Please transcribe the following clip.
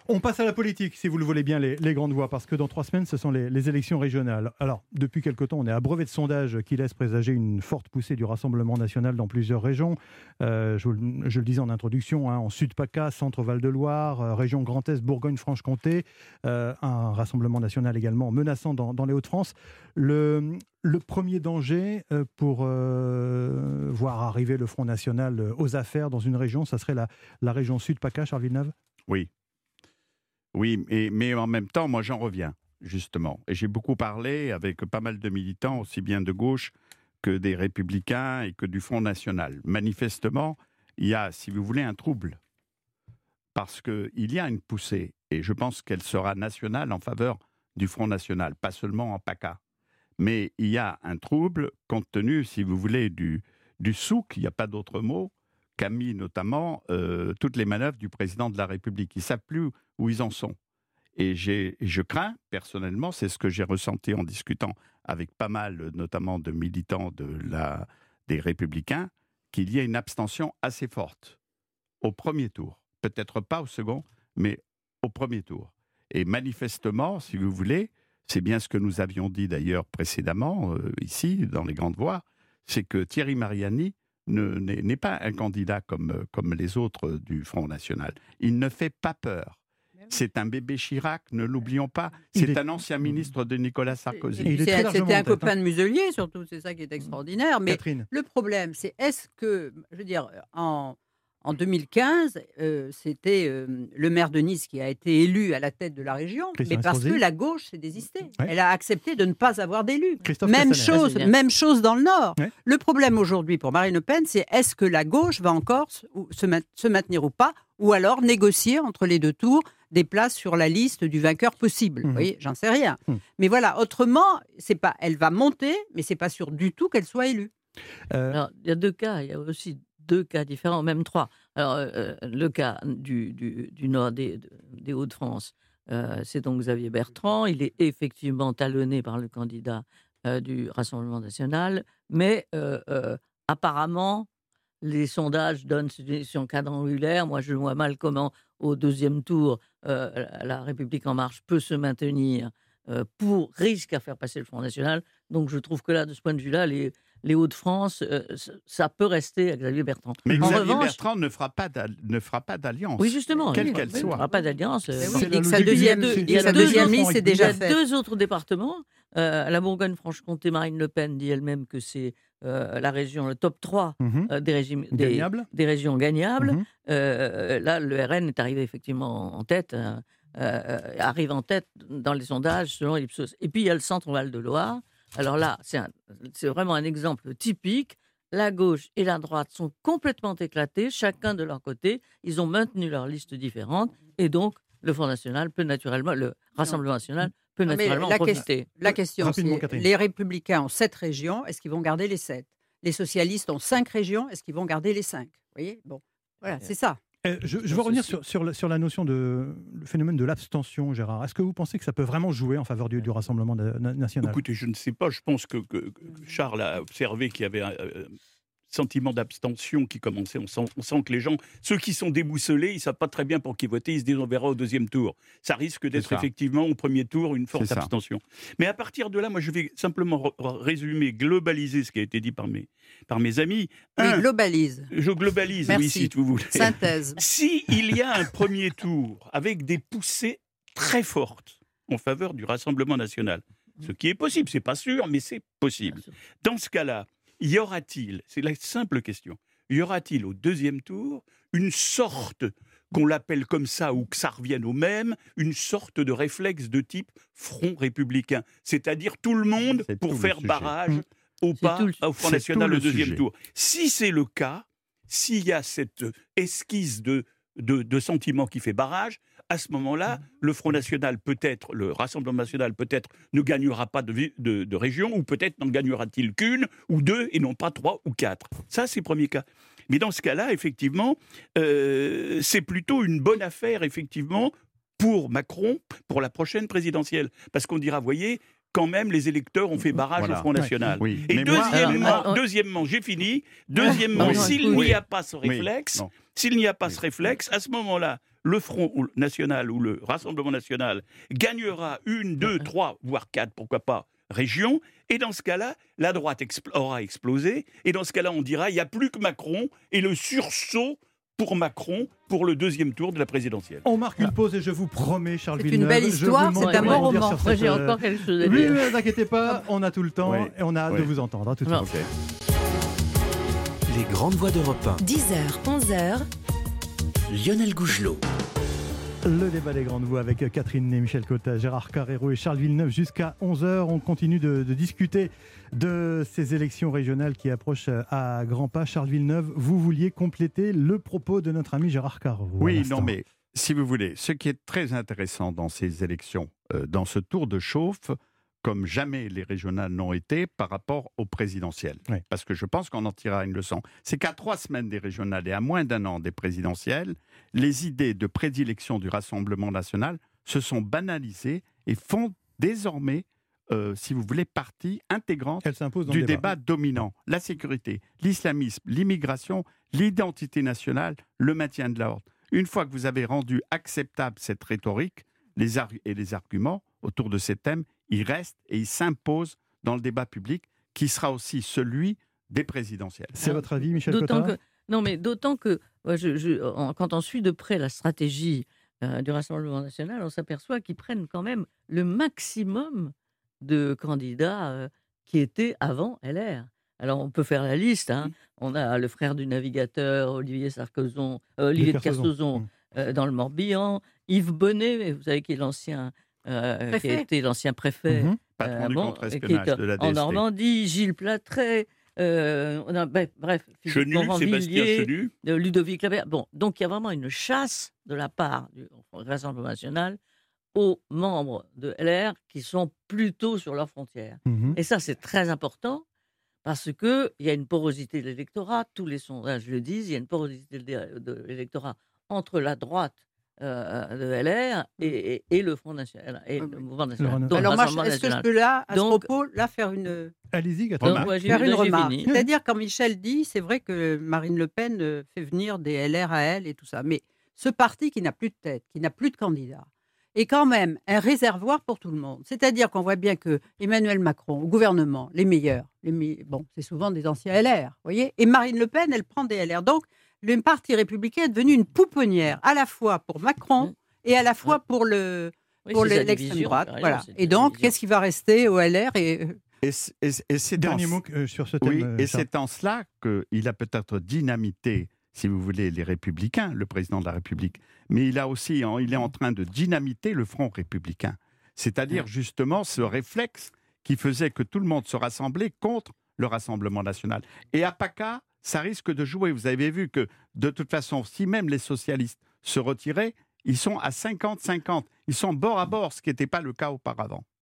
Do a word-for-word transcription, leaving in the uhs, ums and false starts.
On passe à la politique, si vous le voulez bien, les, les grandes voix, parce que dans trois semaines, ce sont les, les élections régionales. Alors, depuis quelque temps, on est abreuvé de sondages qui laissent présager une forte poussée du Rassemblement national dans plusieurs régions. Euh, je, je le disais en introduction, hein, en Sud-PACA, Centre-Val de Loire, euh, région Grand Est, Bourgogne-Franche-Comté, euh, un Rassemblement national également menaçant dans, dans les Hauts-de-France. Le, le premier danger euh, pour euh, voir arriver le Front national aux affaires dans une région, ça serait la, la région Sud-PACA, Charles Villeneuve ? Oui. Oui, mais, mais en même temps, moi j'en reviens, justement. Et j'ai beaucoup parlé avec pas mal de militants, aussi bien de gauche que des Républicains et que du Front national. Manifestement, il y a, si vous voulez, un trouble. Parce qu'il y a une poussée, et je pense qu'elle sera nationale en faveur du Front national, pas seulement en PACA. Mais il y a un trouble, compte tenu, si vous voulez, du, du souk, il n'y a pas d'autre mot, qu'a mis notamment euh, toutes les manœuvres du président de la République. Ils ne savent plus où ils en sont. Et j'ai, je crains, personnellement, c'est ce que j'ai ressenti en discutant avec pas mal, notamment de militants de la, des Républicains, qu'il y ait une abstention assez forte au premier tour. Peut-être pas au second, mais au premier tour. Et manifestement, si vous voulez, c'est bien ce que nous avions dit d'ailleurs précédemment, euh, ici, dans les grandes voix, c'est que Thierry Mariani ne, n'est, n'est pas un candidat comme, comme les autres du Front national. Il ne fait pas peur. C'est un bébé Chirac, ne l'oublions pas. C'est est... un ancien ministre de Nicolas Sarkozy. Et, et c'est, c'était un copain de Muselier, surtout, c'est ça qui est extraordinaire. Mais Catherine. Le problème, c'est est-ce que, je veux dire, en, en deux mille quinze, euh, c'était euh, le maire de Nice qui a été élu à la tête de la région, Christian mais parce Estrosi. Que la gauche s'est désistée. Ouais. Elle a accepté de ne pas avoir d'élus. Même chose, même chose dans le Nord. Ouais. Le problème aujourd'hui pour Marine Le Pen, c'est est-ce que la gauche va encore se, ma- se maintenir ou pas, ou alors négocier entre les deux tours des places sur la liste du vainqueur possible. Mmh. Vous voyez, j'en sais rien. Mmh. Mais voilà, autrement, c'est pas, elle va monter, mais c'est pas sûr du tout qu'elle soit élue. Euh... Alors, il y a deux cas, il y a aussi deux cas différents, même trois. Alors, euh, le cas du, du, du nord des, des Hauts-de-France, euh, c'est donc Xavier Bertrand. Il est effectivement talonné par le candidat euh, du Rassemblement national, mais euh, euh, apparemment, les sondages donnent sur quadrangulaire. Moi, je vois mal comment, au deuxième tour, euh, la République En Marche peut se maintenir euh, pour risque à faire passer le Front national. Donc, je trouve que là, de ce point de vue-là, les, les Hauts-de-France, euh, ça peut rester à Xavier Bertrand. Mais en Xavier revanche, Bertrand ne fera pas, ne fera pas d'alliance. Oui, justement. Quelle oui, qu'elle oui, soit. Il ne fera pas d'alliance. Euh, oui, il y a sa deuxième, il y a sa deuxième liste, c'est déjà fait. Il y a deux autres départements. Euh, la Bourgogne-Franche-Comté, Marine Le Pen dit elle-même que c'est Euh, la région, le top trois mmh. euh, des, régimes, des, des régions gagnables. Mmh. Euh, là, le R N est arrivé effectivement en tête, euh, euh, arrive en tête dans les sondages selon Ipsos. Et puis, il y a le Centre-Val de Loire. Alors là, c'est, un, c'est vraiment un exemple typique. La gauche et la droite sont complètement éclatées, chacun de leur côté. Ils ont maintenu leurs listes différentes. Et donc, le Front National peut naturellement, le Rassemblement National peut non, naturellement la en profiter. Que- la question, c'est, Catherine. Les Républicains ont sept régions, est-ce qu'ils vont garder les sept ? Les socialistes ont cinq régions, est-ce qu'ils vont garder les cinq ? Vous voyez ? Bon, voilà, c'est ça. Euh, je, je veux revenir sur, sur, la, sur la notion de le phénomène de l'abstention, Gérard. Est-ce que vous pensez que ça peut vraiment jouer en faveur du, du Rassemblement na- national ? Écoutez, je ne sais pas. Je pense que, que, que Charles a observé qu'il y avait un euh, sentiment d'abstention qui commençait. On sent, on sent que les gens, ceux qui sont déboussolés, ils ne savent pas très bien pour qui voter. Ils se disent on verra au deuxième tour. Ça risque d'être effectivement au premier tour une forte abstention. Mais à partir de là, moi je vais simplement r- résumer, globaliser ce qui a été dit par mes, par mes amis. Un, oui, globalise. Je globalise, Merci. oui, si vous voulez. Synthèse. Si il y a un premier tour avec des poussées très fortes en faveur du Rassemblement national, ce qui est possible, c'est pas sûr, mais c'est possible. Dans ce cas-là, y aura-t-il, c'est la simple question, y aura-t-il au deuxième tour une sorte, qu'on l'appelle comme ça ou que ça revienne au même, une sorte de réflexe de type front républicain, c'est-à-dire tout le monde c'est pour faire barrage mmh. au pas le, au Front National le, le deuxième sujet. Tour. Si c'est le cas, s'il y a cette esquisse de, de, de sentiment qui fait barrage, à ce moment-là, mmh. le Front National peut-être, le Rassemblement National peut-être ne gagnera pas de, de, de région, ou peut-être n'en gagnera-t-il qu'une, ou deux, et non pas trois ou quatre. Ça, c'est le premier cas. Mais dans ce cas-là, effectivement, euh, c'est plutôt une bonne affaire, effectivement, pour Macron, pour la prochaine présidentielle. Parce qu'on dira, voyez, quand même, les électeurs ont fait barrage voilà. au Front National. Ouais. Oui. Et deuxièmement, moi, alors, deuxièmement, j'ai fini, deuxièmement, oui, s'il oui. n'y a pas ce réflexe, oui. s'il n'y a pas oui. ce réflexe, à ce moment-là, le Front National ou le Rassemblement National gagnera une, deux, trois, voire quatre, pourquoi pas, régions, et dans ce cas-là, la droite expl- aura explosé, et dans ce cas-là, on dira, il n'y a plus que Macron, et le sursaut pour Macron pour le deuxième tour de la présidentielle. On marque une pause et je vous promets, Charles c'est Villeneuve... C'est une belle histoire, c'est un bon roman. Moi, j'ai encore quelque chose à dire. Oui, ne vous inquiétez pas, on a tout le temps, oui, et on a hâte oui. de vous entendre. À tout de suite. Okay. Les grandes voix d'Europe un. dix heures, onze heures. Lionel Gougelot. Le débat des grandes voix avec Catherine Ney, Michel Cotta, Gérard Carrero et Charles Villeneuve jusqu'à onze heures. On continue de, de discuter de ces élections régionales qui approchent à grands pas. Charles Villeneuve, vous vouliez compléter le propos de notre ami Gérard Carrero. Oui, non mais si vous voulez, ce qui est très intéressant dans ces élections, euh, dans ce tour de chauffe, comme jamais les régionales n'ont été par rapport aux présidentielles. Oui. Parce que je pense qu'on en tirera une leçon. C'est qu'à trois semaines des régionales et à moins d'un an des présidentielles, les idées de prédilection du Rassemblement national se sont banalisées et font désormais, euh, si vous voulez, partie intégrante du débat. débat dominant. La sécurité, l'islamisme, l'immigration, l'identité nationale, le maintien de l'ordre. Une fois que vous avez rendu acceptable cette rhétorique les ar- et les arguments autour de ces thèmes, il reste et il s'impose dans le débat public qui sera aussi celui des présidentielles. C'est votre avis, Michel d'autant Cotta ? que, Non, mais d'autant que je, je, en, quand on suit de près la stratégie euh, du Rassemblement national, on s'aperçoit qu'ils prennent quand même le maximum de candidats euh, qui étaient avant L R. Alors, on peut faire la liste. Hein. On a le frère du navigateur, Olivier Sarkozon, euh, Olivier de Kersauzon, euh, dans le Morbihan, Yves Bonnet, vous savez, qui est l'ancien... Euh, qui a été l'ancien préfet mmh. euh, bon, qui est de la en Normandie, Gilles Platret, euh, on a, bref, bref Chenu, Sébastien Chenu, Ludovic Labert. Bon, donc il y a vraiment une chasse de la part du Rassemblement national aux membres de L R qui sont plutôt sur leurs frontières. Mmh. Et ça, c'est très important parce qu'il y a une porosité de l'électorat, tous les sondages le disent, il y a une porosité de l'électorat entre la droite Euh, de L R et, et, et le Front National et le Mouvement National. Donc, alors moi, est-ce que je peux là, à donc, ce propos, là, faire une, allez-y, donc, ouais, faire une remarque. C'est-à-dire, quand Michel dit, c'est vrai que Marine Le Pen fait venir des L R à elle et tout ça, mais ce parti qui n'a plus de tête, qui n'a plus de candidat, est quand même un réservoir pour tout le monde. C'est-à-dire qu'on voit bien que Emmanuel Macron, au gouvernement, les meilleurs, les me... bon, c'est souvent des anciens L R, vous voyez, et Marine Le Pen, elle prend des L R. Donc, le parti républicain est devenu une pouponnière, à la fois pour Macron et à la fois pour, le, oui, pour le, l'extrême droite. Raison, voilà. Et donc, qu'est-ce qui va rester au L R et... Et, et, et c'est Dernier dans... mot euh, sur ce thème. Oui, euh, et c'est en cela qu'il a peut-être dynamité, si vous voulez, les Républicains, le président de la République, mais il a aussi, il est en train de dynamiter le Front républicain. C'est-à-dire justement ce réflexe qui faisait que tout le monde se rassemblait contre le Rassemblement national. Et à PACA, ça risque de jouer. Vous avez vu que, de toute façon, si même les socialistes se retiraient, ils sont à cinquante cinquante. Ils sont bord à bord, ce qui n'était pas le cas auparavant.